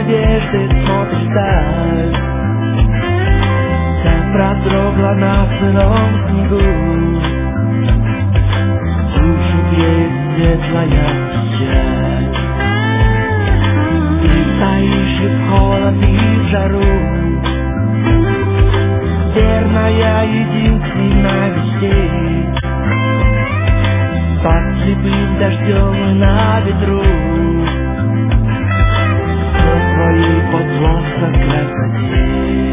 надежды смотришь вдаль. Вся продрогла на сыром снегу. Душу греет светлая печаль. Ты стоишь и в холод, и в жару. Верная, единственная вещей. Под слепым дождем и на ветру. Все твоей подвластной красоте.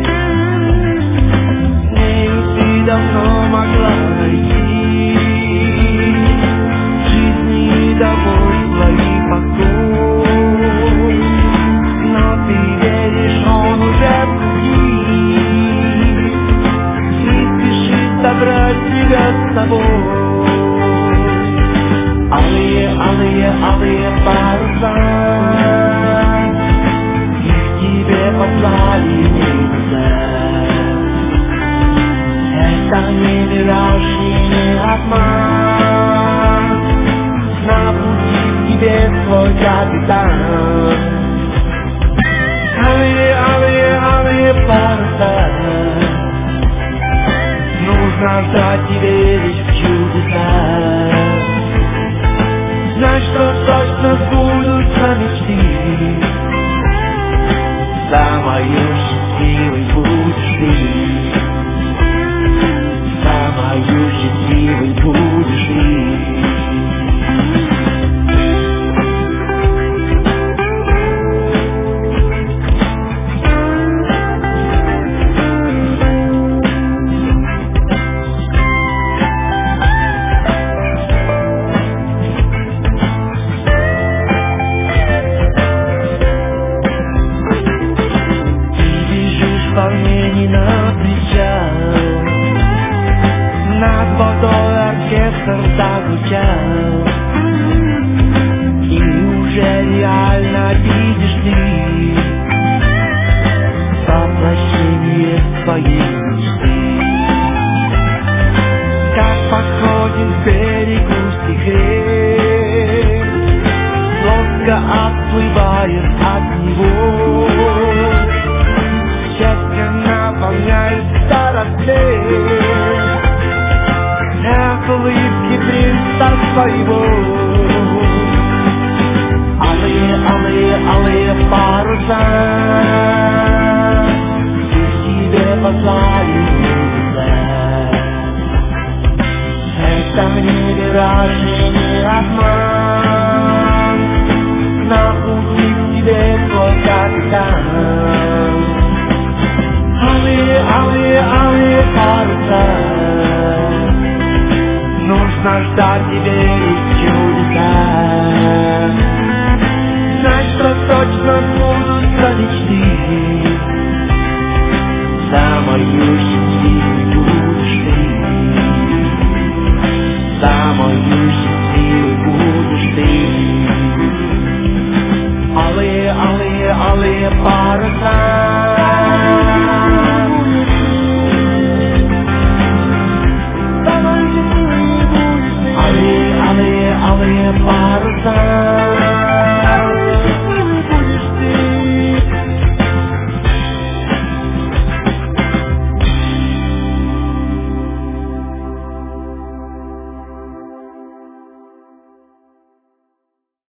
С нею ты давно могла идти. Жизни довольства и покой. Но ты веришь, он уже в пути. Не спешит забрать тебя с собой. Алые, алые, алые паруса, их тебе послали небеса. Это не мираж, не обман. На пути к тебе свой капитан. Алые, алые, алые паруса, нужно ждать и верить в чудеса. Знай, что точно сбудутся мечты. Самою счастливой будешь ты. Самою счастливой будешь ты. Волнений на причал, над водой оркестр зазвучал. И уже реально видишь ты воплощение своей мечты. Как подходим к берегу стихрей, лодка отплывает от него. Счастье наполняет старостей. Эх, улыбки принца своего. Алые, алые, алые паруса, их тебе послали небеса. Это не мираж, не обман. На пути к тебе твой капитан. Алые, алые, алые паруса, нужно ждать и верить в чудеса. Знай, что точно сбудутся мечты. Самою счастливой будешь ты. Самою счастливой будешь ты. Алые, алые, алые паруса,